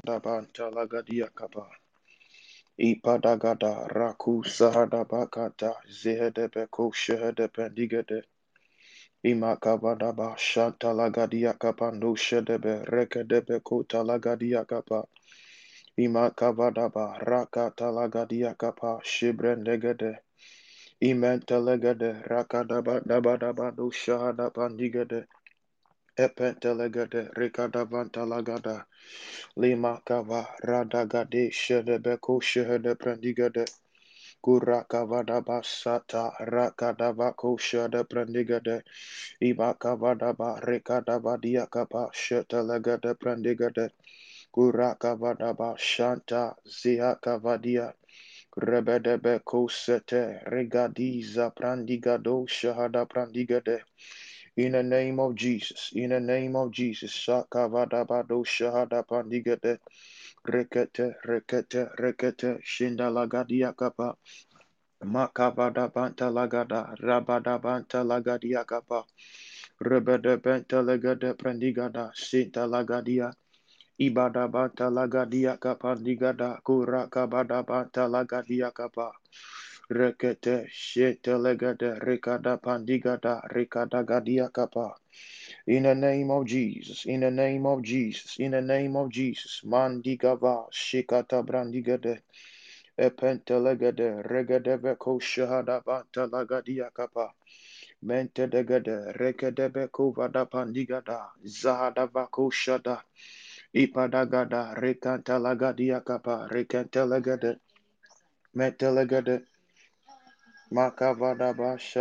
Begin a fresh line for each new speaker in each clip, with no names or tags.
Dabanta lagadia kaba. Ipadagada raku sahada bakata zehedebeko shehedependigede. Imakavadaba shanta lagadia kapando shedebe rekedebeko talagadia kapa. Imakavadaba rakata lagadia kapa shibrendegede. Imentelegede rakadaba dabadaba do shahada pandigede. Epentelegede rekadavanta lagada. Lima kava radagade shedebeko shehede prendigede. Kurakavadaba sata rakadavako shede prendigede. Ibakavadaba rekadaba diakapa shetelegede prendigede. Kurakavadaba shanta ziakavadia. Rebedebe kosete regadiza prandigado shahada prandigede. In the name of Jesus, in the name of Jesus, Sakavadabado Shahada Pandigate, Rekete, Rekete, Rekete, Shindalagadia Kapa, Makavada Banta Lagada, Rabada Banta Lagadia Kapa, Rebede Benta Legade Prendigada, Sinta Lagadia, Ibada Banta Lagadia Kapa, Digada, Kurakabada Banta Lagadia Kapa, Rekete, Shete Legade, Rekada Pandigada, Rekada Gadia Kapa. In the name of Jesus, in the name of Jesus, in the name of Jesus, Mandigava, Shikata Brandigade, Epentelegade, Regedebeko Shahada Banta Lagadia Kapa, Mentedegade, Rekedebeko Vada Pandigada, Zahada Vako Shada, Ipadagada, Rekanta Lagadia Kapa, Rekentelegade, Mentelegade, Makavada Basha.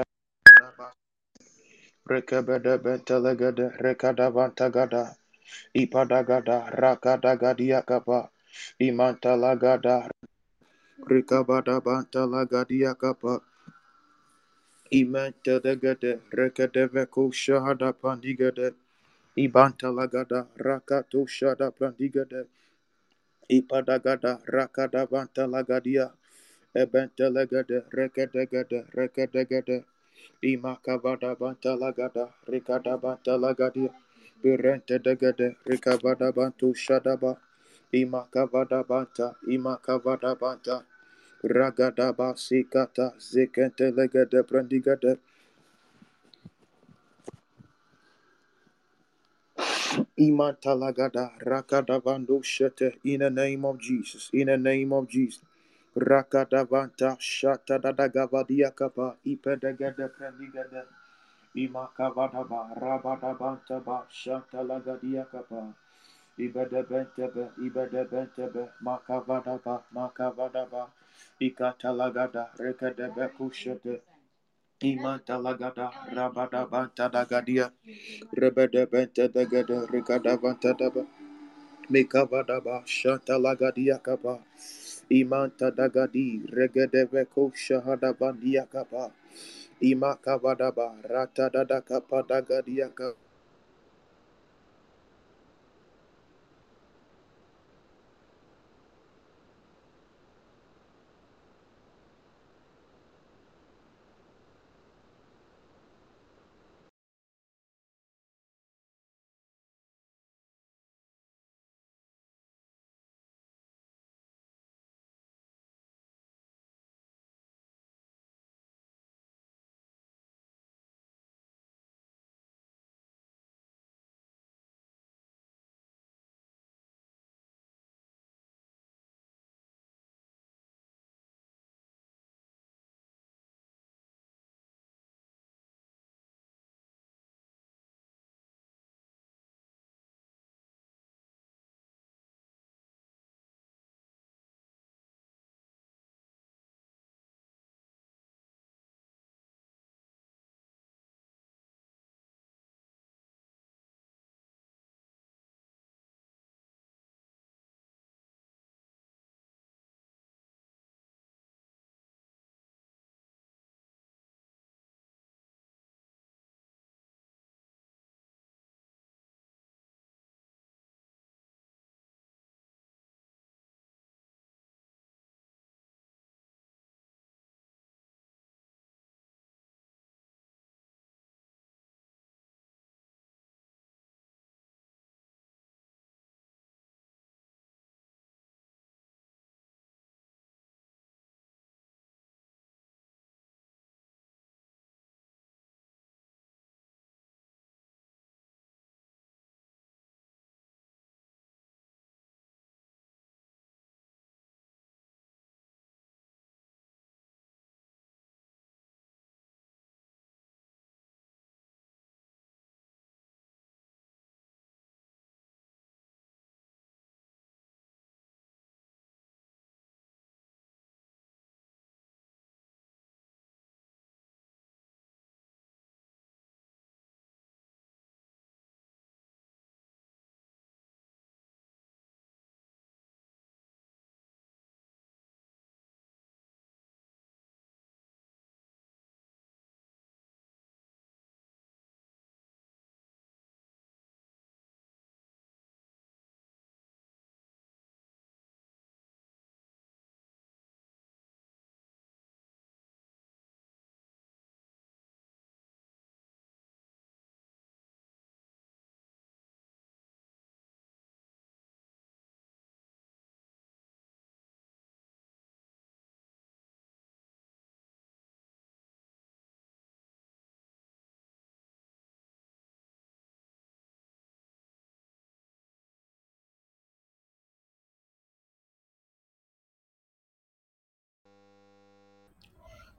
Rekebede Bentelegade, Rekadavantagada, Ipadagada rakadagadiakapa imantalagada rikabada bantalagadiakapa imantadagade rekedeveko shahada pandigade ibantalagada rakato shada pandigade ipadagada rakada bantalagadia ebentelegade rekedegade imakavada bantalagada rikada bantalagadia birente degade rikavada bantu shadaba imakavada banta, ragadaba sikata, zikente legade brandigade, imantalagada, rakadavando shete, in the name of Jesus, in the name of Jesus. Rakadavanta shata dadagavadia kapa, ipedegade brandigade, imakavadaba, rabadabanta ba, shata lagadia kapa. Ibedebentebe, makavadaba, ikatalagada, rekedebe kushete, imantalagada, rabadabanta dagadia, rebedebentebegede, rekadavantadaba, mikavadaba, shantalagadia kapa, imantadagadi, regedebe kushahadabandia kapa, imakavadaba, ratadada kapa dagadia kapa.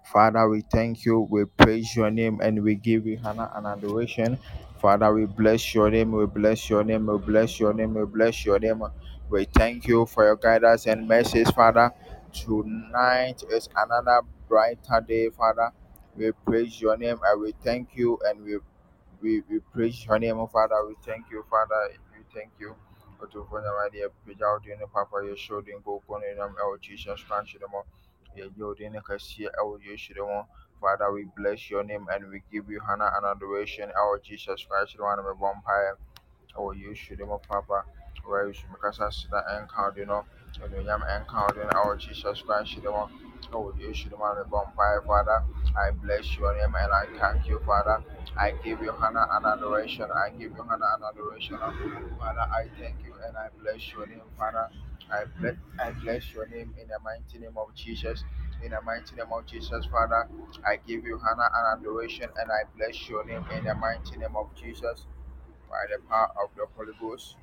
Father, we thank you, we praise your name, and we give you honor and adoration. Father, we bless your name, we bless your name, we bless your name, we bless your name. We thank you for your guidance and mercies, Father. Tonight is another brighter day, Father. We praise your name and we thank you and we praise your name, oh Father. We thank you, Father. We thank you. Otu for my dear, preach out in the Papa, you showed in go on in our Jesus Christ, the more. You didn't see our Jesus, the more. Father, we bless your name and we give you honor and adoration. Our Jesus Christ, the one of a vampire. Our Jesus, the more Papa. Where you should make us as the encounter, you know. And we am encountering our Jesus Christ, the one. Oh, you should the one of a vampire, Father. I bless your name and I thank you, Father. I give you honor and adoration. I give you honor and adoration. Father, I thank you and I bless your name, Father. I bless your name in the mighty name of Jesus. In the mighty name of Jesus, Father, I give you honor and adoration and I bless your name in the mighty name of Jesus by the power of the Holy Ghost.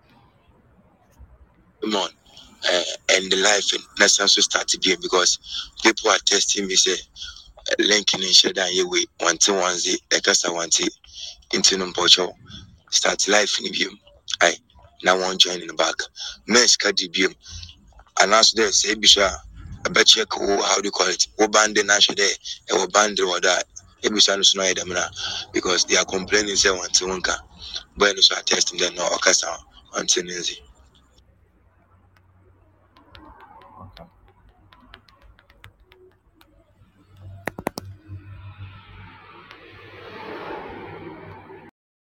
Come on. And the life in that's also started here because people are testing me say linking in share down your way one to one z the cast one into no start life in view. I now want join in the back. Men's cardibium. And as they say, Bisha, I bet you how do you call it? What band the national day? And what band or that? Ebisha no snow them now because they are complaining say one to one car. But no so testing them no okasa until Nancy.